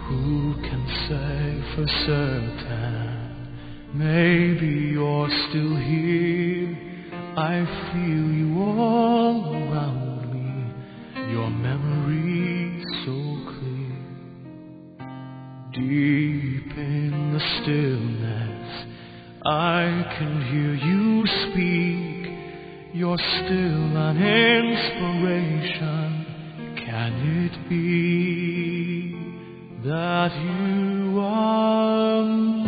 Who can say for certain? Maybe you're still here. I feel you all around me, your memory so clear. Deep in the stillness, I can hear you speak. You're still an inspiration. Can it be that you are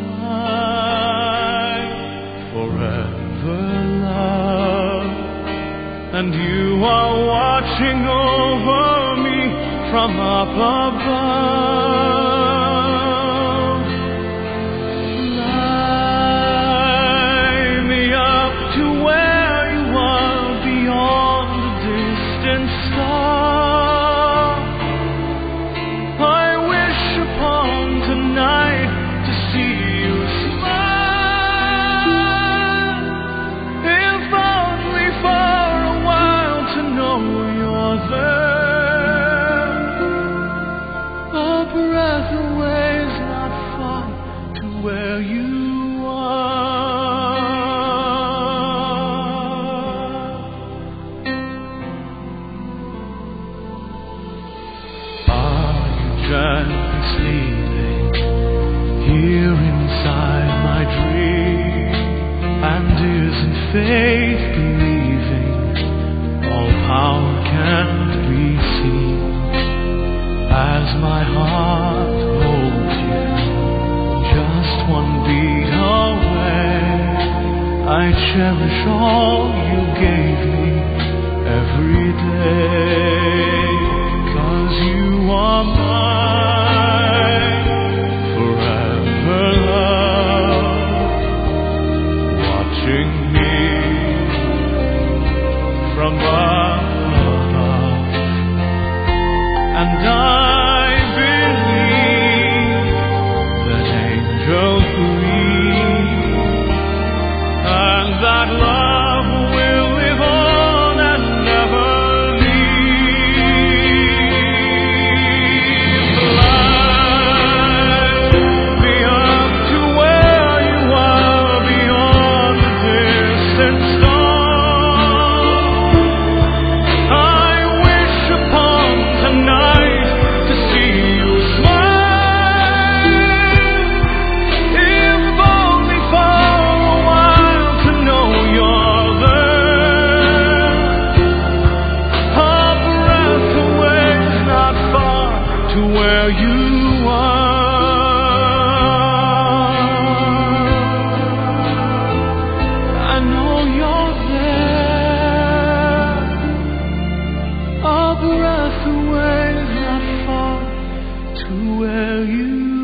mine forever, love? And you are watching over me from up above. Fly me up to where you are, beyond the distant star. I wish upon tonight to see you smile, if only for a while to know you're there. A breath away is not far to where you are. Are you gently sleeping here inside my dream? And isn't faith believing all power can't be seen? As my heart holds you just one beat away, I cherish all you gave me every day. 'Cause you are mine forever, love, watching me from above. And I believe that angels breathe, and that love will live on and never leave. Fly me up to where you are, beyond the distant star. I wish upon tonight to see you smile, if only for a while to know you're there. A breath away is not far to where you are. I know you're there. A breath away is not far to where you